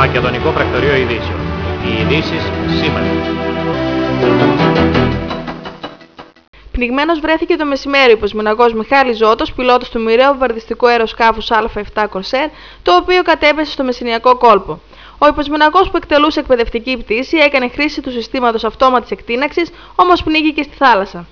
Μακεδονικό Πρακτορείο Ειδήσεων. Οι ειδήσεις σήμερα. Πνιγμένος βρέθηκε το μεσημέρι ο υποσμηναγός Μιχάλης Ζώτος, πιλότος του μοιραίου βομβαρδιστικού αεροσκάφους Α7 Κορσέρ, το οποίο κατέπεσε στο Μεσσηνιακό κόλπο. Ο υποσμηναγός που εκτελούσε εκπαιδευτική πτήση έκανε χρήση του συστήματος αυτόματης εκτείναξης, όμως πνίγηκε στη θάλασσα.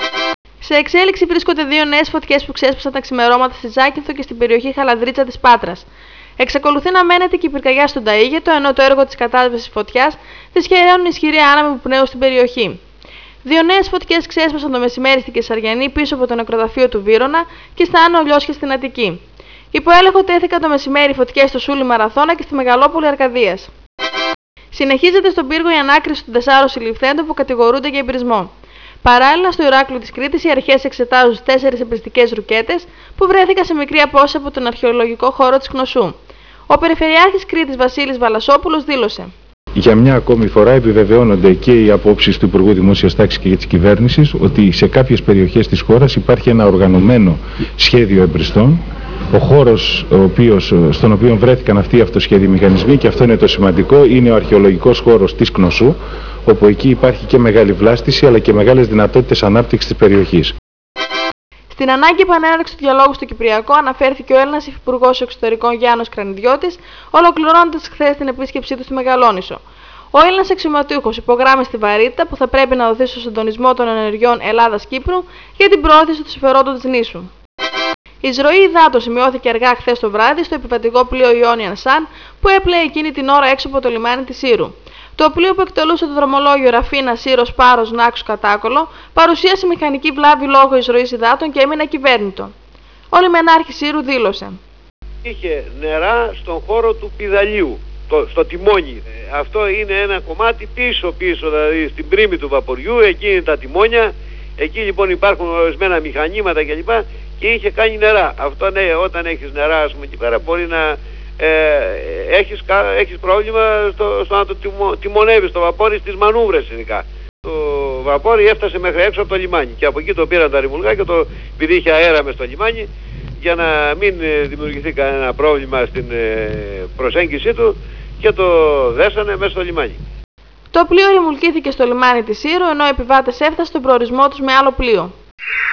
Σε εξέλιξη βρίσκονται δύο νέες φωτιές που ξέσπασαν τα ξημερώματα στη Ζάκυνθο και στην περιοχή Χαλανδρίτσα της Πάτρας. Εξακολουθεί να μένεται και η πυρκαγιά στον Ταΐγετο, ενώ το έργο της κατάσβεσης φωτιάς δυσχεραίνουν ισχυροί άνεμοι που πνέουν στην περιοχή. Δύο νέες φωτιές ξέσπασαν το μεσημέρι στην Κεσαριανή πίσω από το νεκροταφείο του Βύρωνα και στα Άνω Λιώσια στην Αττική. Υπό έλεγχο τέθηκαν το μεσημέρι φωτιές στο Σούλι Μαραθώνα και στη Μεγαλόπολη Αρκαδίας. Συνεχίζεται στον πύργο η ανάκριση των 4 συλληφθέντων που κατηγορούνται για εμπρισμό. Παράλληλα, στο Ηράκλειο της Κρήτης, οι αρχές εξετάζουν 4 εμπριστικές ρουκέτες που βρέθηκαν σε μικρή απόσταση από τον αρχαιολογικό χώρο της Κνωσού. Ο Περιφερειάρχης Κρήτης Βασίλης Βαλασόπουλος δήλωσε: Για μια ακόμη φορά επιβεβαιώνονται και οι απόψεις του Υπουργού Δημόσιας Τάξης και της Κυβέρνησης ότι σε κάποιες περιοχές της χώρας υπάρχει ένα οργανωμένο σχέδιο εμπριστών. Ο χώρος στον οποίο βρέθηκαν αυτοί οι αυτοσχέδιοι μηχανισμοί, και αυτό είναι το σημαντικό, είναι ο αρχαιολογικός χώρος της Κνωσού, όπου εκεί υπάρχει και μεγάλη βλάστηση αλλά και μεγάλες δυνατότητες ανάπτυξης της περιοχής. Στην ανάγκη επανέναρξης του διαλόγου στο Κυπριακό αναφέρθηκε ο Έλληνας Υφυπουργός Εξωτερικών Γιάννος Κρανιδιώτης, ολοκληρώνοντας χθες την επίσκεψή του στη Μεγαλόνησο. Ο Έλληνας αξιωματούχος υπογράμμισε τη βαρύτητα που θα πρέπει να δοθεί στο συντονισμό των ενεργειών Ελλάδα-Κύπρου για την προώθηση του συμφερόντων της νήσου. Η εισρωή υδάτων σημειώθηκε αργά χθες το βράδυ στο επιβατικό πλοίο Ionian Sun που έπλεε εκείνη την ώρα έξω από το λιμάνι της Ήρου. Το πλοίο που εκτελούσε το δρομολόγιο Ραφίνα Σύρος Πάρος Νάξου Κατάκολο παρουσίασε μηχανική βλάβη λόγω εισρωής υδάτων και έμεινε ακυβέρνητο. Ο λιμενάρχης Ήρου δήλωσε: Είχε νερά στον χώρο του πηδαλίου, στο τιμόνι. Αυτό είναι ένα κομμάτι πίσω, δηλαδή στην πρίμη του βαποριού, εκεί είναι τα τιμόνια. Εκεί λοιπόν υπάρχουν ορισμένα μηχανήματα κλπ. Και είχε κάνει νερά. Αυτό ναι, όταν έχεις νερά, ας πούμε, εκεί πέρα μπορεί να έχεις πρόβλημα στο να το τιμονεύεις το βαπόρι στις μανούβρες ειδικά. Το βαπόρι έφτασε μέχρι έξω από το λιμάνι και από εκεί το πήραν τα ρημουλγά και επειδή είχε αέρα μες στο λιμάνι, για να μην δημιουργηθεί κανένα πρόβλημα στην προσέγγιση του, και το δέσανε μέσα στο λιμάνι. Το πλοίο ρημουλκήθηκε στο λιμάνι της Ήρου, ενώ οι επιβάτες έφτασαν στον προορισμό τους με άλλο πλοίο.